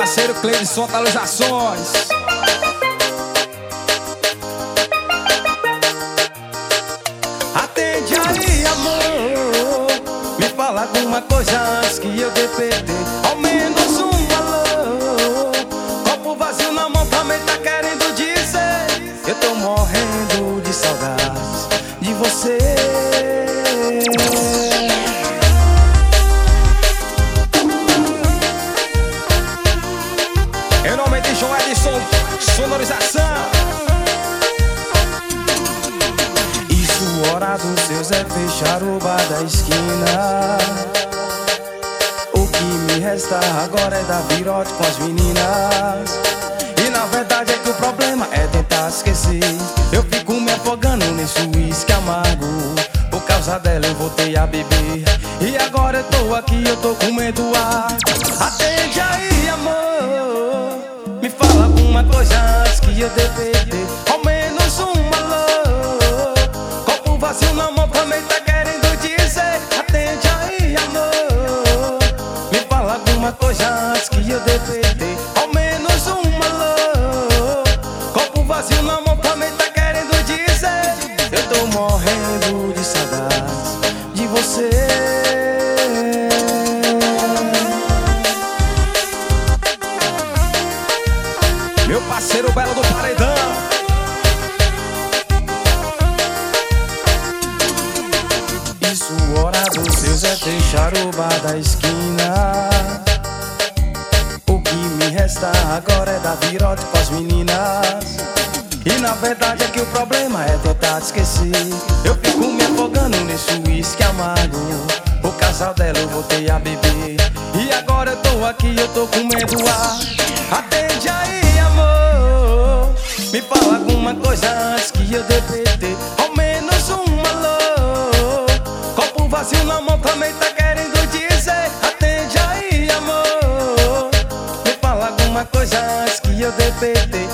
parceiro Cleidson Atualizações. Atende aí, amor, me fala alguma coisa antes que eu dê perder. Ao menos um alô. Copo vazio na mão também tá querendo dizer: eu tô morrendo de saudades de você. Em nome de João Edson, sonorização. Isso, hora dos seus é fechar o bar da esquina. O que me resta agora é dar virote com as meninas. E na verdade é que o problema é tentar esquecer. Eu fico me afogando nesse uísque amargo. Por causa dela eu voltei a beber. E agora eu tô aqui, eu tô com medo. Atende aí, amor, me fala alguma coisa antes que eu dê perder. Ao menos um alô. Copo vazio na mão também tá querendo dizer: atende aí, amor, me fala alguma coisa antes que eu dê perder. Ao menos um alô. Copo vazio na mão também tá querendo dizer: eu tô morrendo de saudades de você. Meu parceiro Belo do Paredão. Isso, hora dos seus é fechar o bar da esquina. O que me resta agora é dar virote com as meninas. E na verdade é que o problema é tentar esquecer. Eu fico me afogando nesse uísque amargo. Por causa dela eu voltei a beber. E agora eu tô aqui, eu tô com medo. Atende aí, amor, me fala alguma coisa antes que eu dê perder. Ao menos um alô. Copo vazio na mão também tá querendo dizer: atende aí, amor, me fala alguma coisa antes que eu dê perder.